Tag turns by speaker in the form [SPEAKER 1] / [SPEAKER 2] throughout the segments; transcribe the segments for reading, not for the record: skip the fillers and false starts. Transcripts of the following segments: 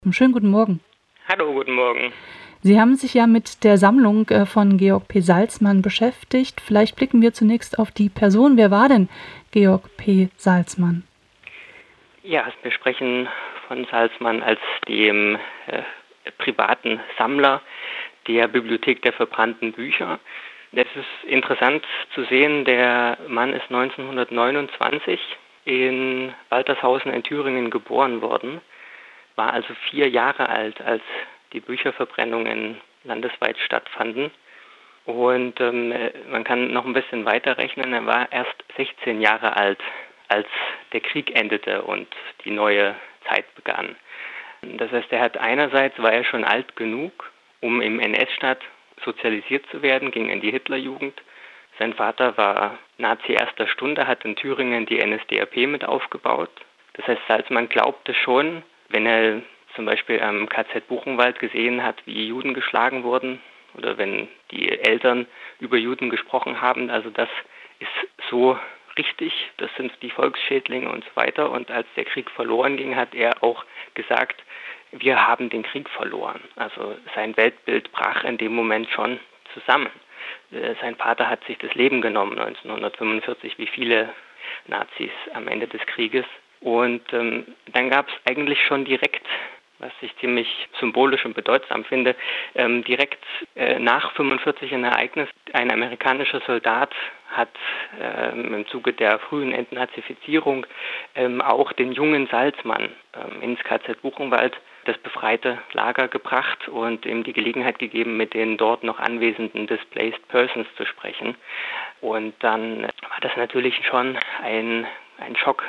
[SPEAKER 1] Schönen guten Morgen.
[SPEAKER 2] Hallo, guten Morgen.
[SPEAKER 1] Sie haben sich ja mit der Sammlung von Georg P. Salzmann beschäftigt. Vielleicht blicken wir zunächst auf die Person. Wer war denn Georg P. Salzmann?
[SPEAKER 2] Ja, wir sprechen von Salzmann als dem privaten Sammler der Bibliothek der verbrannten Bücher. Es ist interessant zu sehen, der Mann ist 1929 in Waltershausen in Thüringen geboren worden, war also 4 Jahre alt, als die Bücherverbrennungen landesweit stattfanden. Und man kann noch ein bisschen weiter rechnen, er war erst 16 Jahre alt, als der Krieg endete und die neue Zeit begann. Das heißt, war er schon alt genug, um im NS-Staat sozialisiert zu werden, ging in die Hitlerjugend. Sein Vater war Nazi erster Stunde, hat in Thüringen die NSDAP mit aufgebaut. Das heißt, Salzmann glaubte schon, wenn er zum Beispiel am KZ Buchenwald gesehen hat, wie Juden geschlagen wurden oder wenn die Eltern über Juden gesprochen haben, also das ist so richtig, das sind die Volksschädlinge und so weiter. Und als der Krieg verloren ging, hat er auch gesagt, wir haben den Krieg verloren. Also sein Weltbild brach in dem Moment schon zusammen. Sein Vater hat sich das Leben genommen 1945, wie viele Nazis am Ende des Krieges. Und dann gab es eigentlich schon direkt, was ich ziemlich symbolisch und bedeutsam finde, direkt nach 1945 ein Ereignis. Ein amerikanischer Soldat hat im Zuge der frühen Entnazifizierung auch den jungen Salzmann ins KZ Buchenwald, das befreite Lager, gebracht und ihm die Gelegenheit gegeben, mit den dort noch anwesenden Displaced Persons zu sprechen. Und dann war das natürlich schon ein Schock,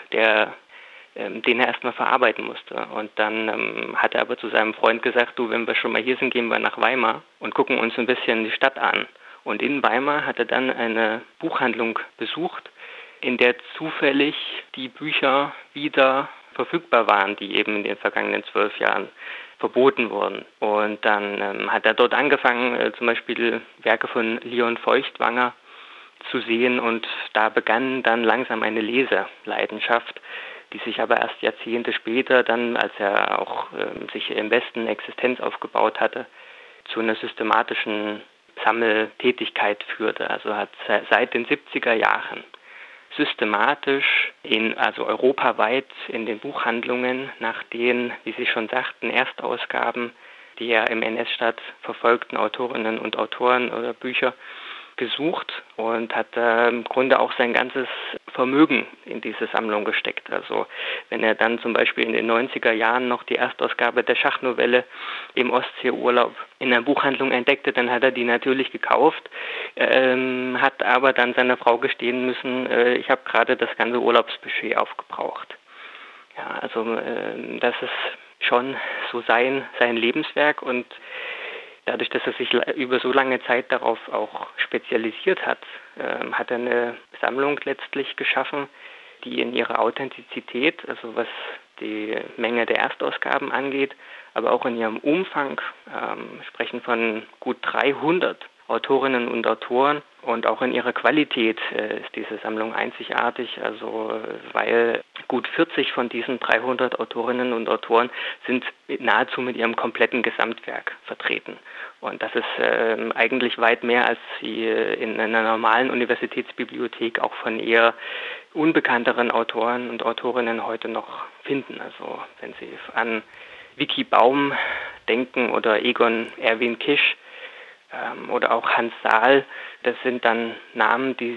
[SPEAKER 2] den er erstmal verarbeiten musste. Und dann hat er aber zu seinem Freund gesagt, du, wenn wir schon mal hier sind, gehen wir nach Weimar und gucken uns ein bisschen die Stadt an. Und in Weimar hat er dann eine Buchhandlung besucht, in der zufällig die Bücher wieder verfügbar waren, die eben in den vergangenen 12 Jahren verboten wurden. Und dann hat er dort angefangen, zum Beispiel Werke von Leon Feuchtwanger zu sehen, und da begann dann langsam eine Leseleidenschaft, die sich aber erst Jahrzehnte später dann, als er auch sich im Westen eine Existenz aufgebaut hatte, zu einer systematischen Sammeltätigkeit führte. Also hat seit den 70er Jahren systematisch also europaweit in den Buchhandlungen nach den, wie Sie schon sagten, Erstausgaben der im NS-Staat verfolgten Autorinnen und Autoren oder Bücher gesucht und hat im Grunde auch sein ganzes Vermögen in diese Sammlung gesteckt. Also wenn er dann zum Beispiel in den 90er Jahren noch die Erstausgabe der Schachnovelle im Ostseeurlaub in der Buchhandlung entdeckte, dann hat er die natürlich gekauft, hat aber dann seiner Frau gestehen müssen, ich habe gerade das ganze Urlaubsbudget aufgebraucht. Ja, also das ist schon so sein Lebenswerk, und dadurch, dass er sich über so lange Zeit darauf auch spezialisiert hat, hat er eine Sammlung letztlich geschaffen, die in ihrer Authentizität, also was die Menge der Erstausgaben angeht, aber auch in ihrem Umfang, sprechen von gut 300 Autorinnen und Autoren, und auch in ihrer Qualität ist diese Sammlung einzigartig, also weil gut 40 von diesen 300 Autorinnen und Autoren sind nahezu mit ihrem kompletten Gesamtwerk vertreten. Und das ist eigentlich weit mehr, als Sie in einer normalen Universitätsbibliothek auch von eher unbekannteren Autoren und Autorinnen heute noch finden. Also wenn Sie an Vicky Baum denken oder Egon Erwin Kisch, oder auch Hans Saal, das sind dann Namen, die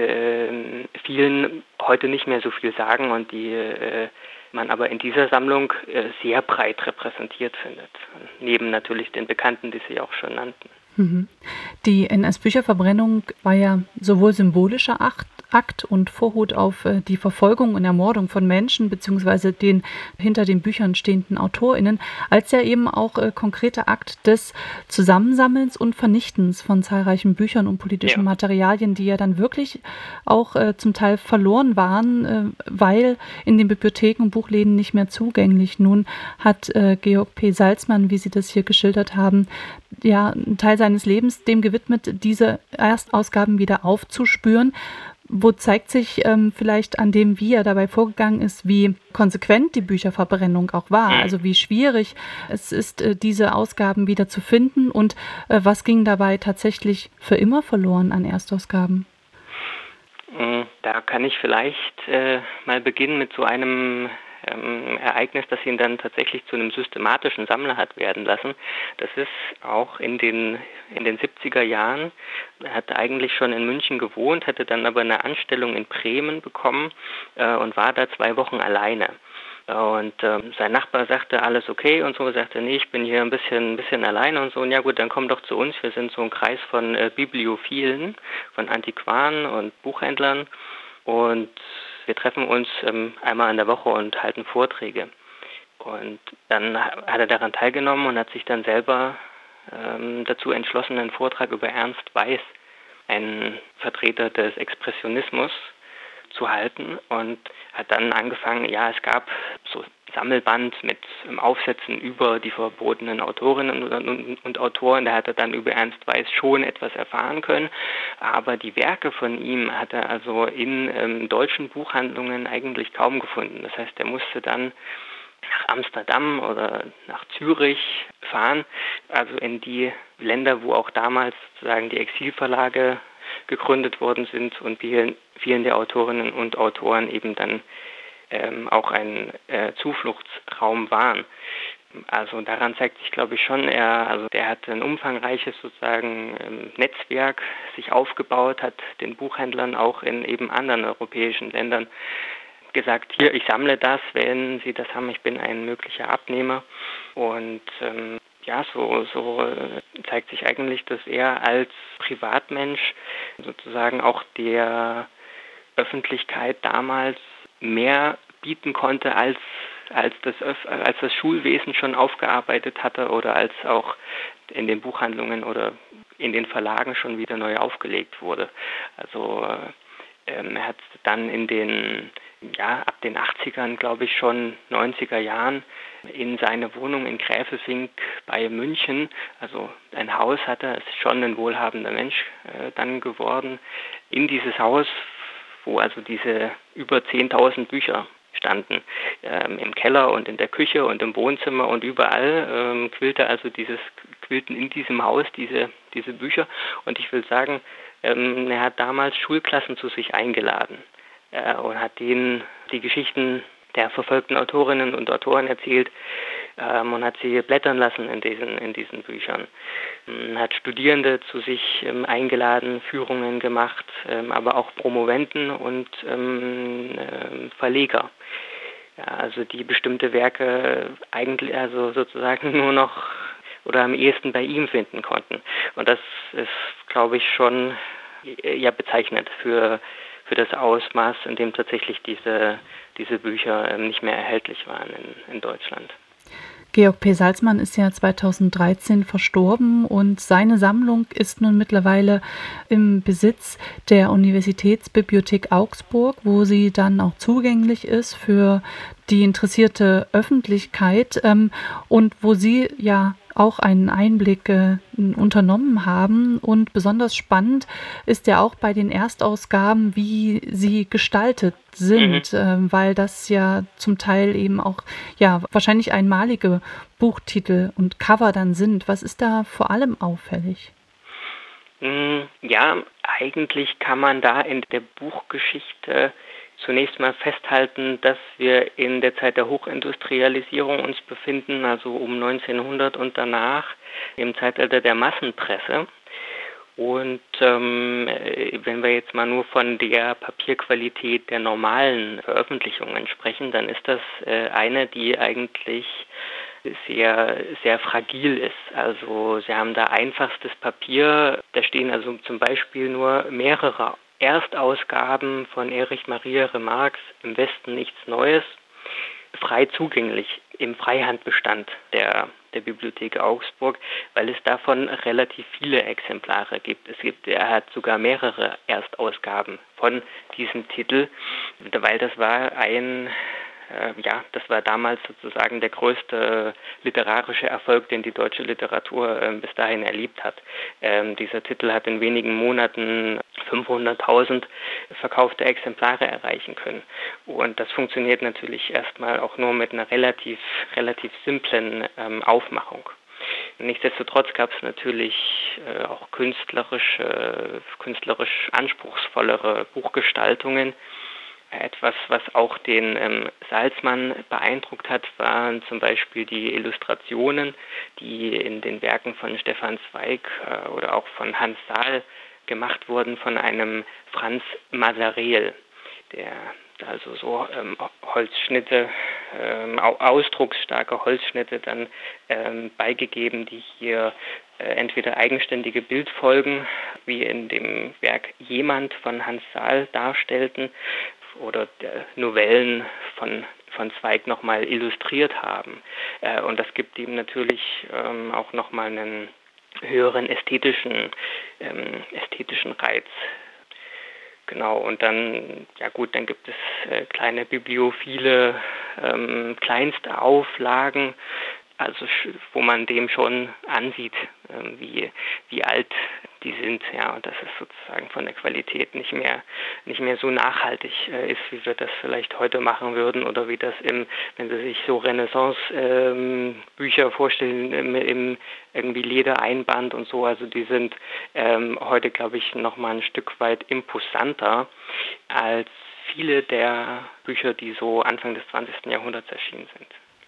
[SPEAKER 2] vielen heute nicht mehr so viel sagen und die man aber in dieser Sammlung sehr breit repräsentiert findet. Neben natürlich den Bekannten, die Sie auch schon nannten.
[SPEAKER 1] Die NS-Bücherverbrennung war ja sowohl symbolischer Akt und Vorhut auf die Verfolgung und Ermordung von Menschen bzw. den hinter den Büchern stehenden AutorInnen, als ja eben auch konkreter Akt des Zusammensammelns und Vernichtens von zahlreichen Büchern und politischen Materialien, die ja dann wirklich auch zum Teil verloren waren, weil in den Bibliotheken und Buchläden nicht mehr zugänglich. Nun hat Georg P. Salzmann, wie Sie das hier geschildert haben, ja einen Teil seines Lebens dem gewidmet, diese Erstausgaben wieder aufzuspüren. Wo zeigt sich vielleicht an dem, wie er dabei vorgegangen ist, wie konsequent die Bücherverbrennung auch war, also wie schwierig es ist, diese Ausgaben wieder zu finden und was ging dabei tatsächlich für immer verloren an Erstausgaben?
[SPEAKER 2] Da kann ich vielleicht mal beginnen mit so einem Ereignis, das ihn dann tatsächlich zu einem systematischen Sammler hat werden lassen. Das ist auch in den 70er Jahren. Er hatte eigentlich schon in München gewohnt, hatte dann aber eine Anstellung in Bremen bekommen und war da 2 Wochen alleine. Und sein Nachbar sagte, alles okay und so, sagte, nee, ich bin hier ein bisschen alleine und so. Und ja gut, dann komm doch zu uns. Wir sind so ein Kreis von Bibliophilen, von Antiquaren und Buchhändlern. Und wir treffen uns einmal in der Woche und halten Vorträge. Und dann hat er daran teilgenommen und hat sich dann selber dazu entschlossen, einen Vortrag über Ernst Weiß, einen Vertreter des Expressionismus, zu halten und hat dann angefangen, ja, es gab so Sammelband mit Aufsätzen über die verbotenen Autorinnen und Autoren. Da hat er dann über Ernst Weiß schon etwas erfahren können, aber die Werke von ihm hat er also in deutschen Buchhandlungen eigentlich kaum gefunden. Das heißt, er musste dann nach Amsterdam oder nach Zürich fahren, also in die Länder, wo auch damals sozusagen die Exilverlage gegründet worden sind und vielen der Autorinnen und Autoren eben dann auch ein Zufluchtsraum waren. Also daran zeigt sich, glaube ich, schon, der hat ein umfangreiches sozusagen Netzwerk sich aufgebaut, hat den Buchhändlern auch in eben anderen europäischen Ländern gesagt, hier, ich sammle das, wenn Sie das haben, ich bin ein möglicher Abnehmer. Und so zeigt sich eigentlich, dass er als Privatmensch sozusagen auch der Öffentlichkeit damals mehr bieten konnte, als das Schulwesen schon aufgearbeitet hatte oder als auch in den Buchhandlungen oder in den Verlagen schon wieder neu aufgelegt wurde. Also er hat dann ab den 80ern, glaube ich schon 90er Jahren, in seine Wohnung in Gräfelfing bei München, also ein Haus hatte, ist schon ein wohlhabender Mensch dann geworden, in dieses Haus, wo also diese über 10.000 Bücher standen, im Keller und in der Küche und im Wohnzimmer und überall quillten in diesem Haus diese Bücher. Und ich will sagen, er hat damals Schulklassen zu sich eingeladen und hat denen die Geschichten der verfolgten Autorinnen und Autoren erzählt und hat sie blättern lassen in diesen Büchern. Hat Studierende zu sich eingeladen, Führungen gemacht, aber auch Promovenden und Verleger. Ja, also die bestimmte Werke eigentlich also sozusagen nur noch oder am ehesten bei ihm finden konnten. Und das ist, glaube ich, schon bezeichnend für das Ausmaß, in dem tatsächlich diese Bücher nicht mehr erhältlich waren in Deutschland.
[SPEAKER 1] Georg P. Salzmann ist ja 2013 verstorben und seine Sammlung ist nun mittlerweile im Besitz der Universitätsbibliothek Augsburg, wo sie dann auch zugänglich ist für die interessierte Öffentlichkeit und wo Sie ja auch einen Einblick unternommen haben. Und besonders spannend ist ja auch bei den Erstausgaben, wie sie gestaltet sind, weil das ja zum Teil eben auch wahrscheinlich einmalige Buchtitel und Cover dann sind. Was ist da vor allem auffällig?
[SPEAKER 2] Ja, eigentlich kann man da in der Buchgeschichte zunächst mal festhalten, dass wir in der Zeit der Hochindustrialisierung uns befinden, also um 1900 und danach, im Zeitalter der Massenpresse. Und wenn wir jetzt mal nur von der Papierqualität der normalen Veröffentlichungen sprechen, dann ist das eine, die eigentlich sehr, sehr fragil ist. Also Sie haben da einfachstes Papier, da stehen also zum Beispiel nur mehrere Erstausgaben von Erich Maria Remarques Im Westen nichts Neues, frei zugänglich im Freihandbestand der Bibliothek Augsburg, weil es davon relativ viele Exemplare gibt. Er hat sogar mehrere Erstausgaben von diesem Titel, weil das war das war damals sozusagen der größte literarische Erfolg, den die deutsche Literatur bis dahin erlebt hat. Dieser Titel hat in wenigen Monaten 500.000 verkaufte Exemplare erreichen können. Und das funktioniert natürlich erstmal auch nur mit einer relativ simplen Aufmachung. Nichtsdestotrotz gab es natürlich auch künstlerisch anspruchsvollere Buchgestaltungen. Etwas, was auch den Salzmann beeindruckt hat, waren zum Beispiel die Illustrationen, die in den Werken von Stefan Zweig oder auch von Hans Saal gemacht wurden von einem Franz Masarel, der also so Holzschnitte, ausdrucksstarke Holzschnitte dann beigegeben, die hier entweder eigenständige Bildfolgen, wie in dem Werk Jemand von Hans Saal darstellten, oder Novellen von Zweig nochmal illustriert haben. Und das gibt ihm natürlich auch nochmal einen höheren ästhetischen Reiz. Genau, und dann gibt es kleine bibliophile kleinste Auflagen, also wo man dem schon ansieht, wie alt die sind, ja, und dass es sozusagen von der Qualität nicht mehr so nachhaltig ist, wie wir das vielleicht heute machen würden, oder wie das wenn Sie sich so Renaissance-Bücher vorstellen, im irgendwie Ledereinband und so, also die sind heute, glaube ich, nochmal ein Stück weit imposanter als viele der Bücher, die so Anfang des 20. Jahrhunderts erschienen sind.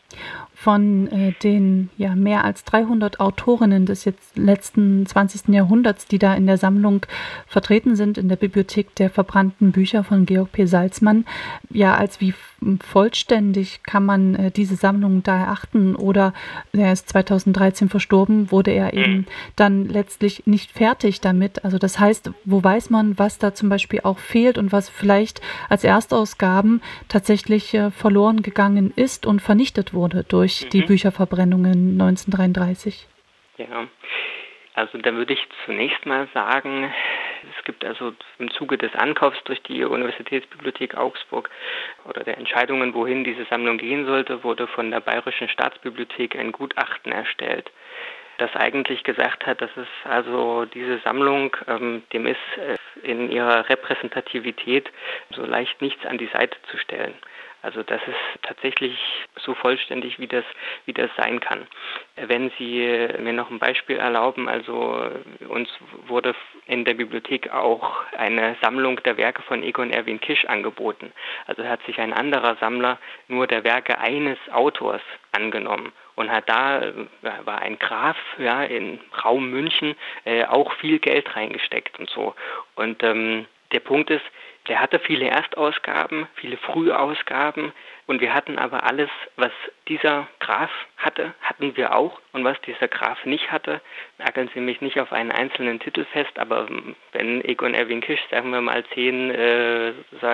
[SPEAKER 1] Von den mehr als 300 Autorinnen des jetzt letzten 20. Jahrhunderts, die da in der Sammlung vertreten sind, in der Bibliothek der verbrannten Bücher von Georg P. Salzmann, als wie vollständig kann man diese Sammlung da erachten? Oder er ist 2013 verstorben, wurde er eben dann letztlich nicht fertig damit. Also das heißt, wo weiß man, was da zum Beispiel auch fehlt und was vielleicht als Erstausgaben tatsächlich verloren gegangen ist und vernichtet wurde durch die Bücherverbrennungen 1933?
[SPEAKER 2] Ja, also da würde ich zunächst mal sagen, es gibt also im Zuge des Ankaufs durch die Universitätsbibliothek Augsburg oder der Entscheidungen, wohin diese Sammlung gehen sollte, wurde von der Bayerischen Staatsbibliothek ein Gutachten erstellt, das eigentlich gesagt hat, dass es also diese Sammlung, dem ist in ihrer Repräsentativität so leicht nichts an die Seite zu stellen. Also das ist tatsächlich so vollständig, wie das sein kann. Wenn Sie mir noch ein Beispiel erlauben, also uns wurde in der Bibliothek auch eine Sammlung der Werke von Egon Erwin Kisch angeboten. Also hat sich ein anderer Sammler nur der Werke eines Autors angenommen und hat war ein Graf in Raum München, auch viel Geld reingesteckt und so. Und der Punkt ist, der hatte viele Erstausgaben, viele Frühausgaben, und wir hatten aber alles, was dieser Graf hatte, hatten wir auch, und was dieser Graf nicht hatte, nageln Sie mich nicht auf einen einzelnen Titel fest, aber wenn Egon Erwin Kisch, sagen wir mal 10,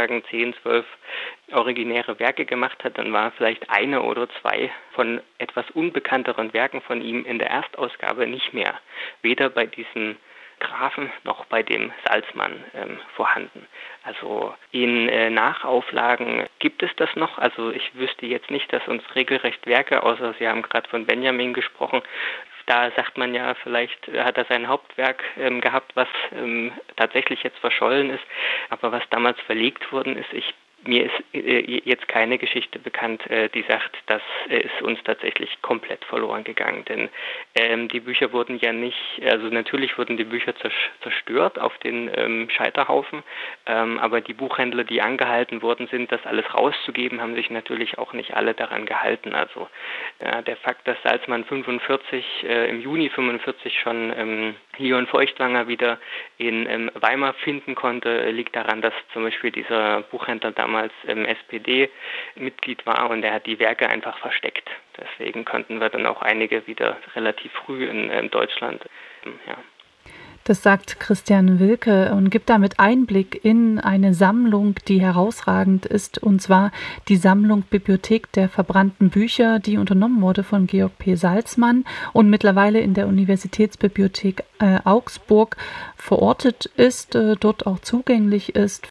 [SPEAKER 2] 12 originäre Werke gemacht hat, dann war vielleicht eine oder zwei von etwas unbekannteren Werken von ihm in der Erstausgabe nicht mehr. Weder bei diesem Grafen noch bei dem Salzmann vorhanden. Also in Nachauflagen gibt es das noch. Also ich wüsste jetzt nicht, dass uns regelrecht Werke, außer Sie haben gerade von Benjamin gesprochen, da sagt man ja, vielleicht hat er sein Hauptwerk gehabt, was tatsächlich jetzt verschollen ist. Aber was damals verlegt worden ist, mir ist jetzt keine Geschichte bekannt, die sagt, das ist uns tatsächlich komplett verloren gegangen. Denn die Bücher wurden ja nicht, also natürlich wurden die Bücher zerstört auf den Scheiterhaufen, aber die Buchhändler, die angehalten worden sind, das alles rauszugeben, haben sich natürlich auch nicht alle daran gehalten. Also der Fakt, dass Salzmann im Juni 45 schon Leon Feuchtwanger wieder in Weimar finden konnte, liegt daran, dass zum Beispiel dieser Buchhändler damals SPD-Mitglied war, und er hat die Werke einfach versteckt. Deswegen konnten wir dann auch einige wieder relativ früh in Deutschland.
[SPEAKER 1] Das sagt Christian Wilke und gibt damit Einblick in eine Sammlung, die herausragend ist, und zwar die Sammlung Bibliothek der verbrannten Bücher, die unternommen wurde von Georg P. Salzmann und mittlerweile in der Universitätsbibliothek Augsburg verortet ist, dort auch zugänglich ist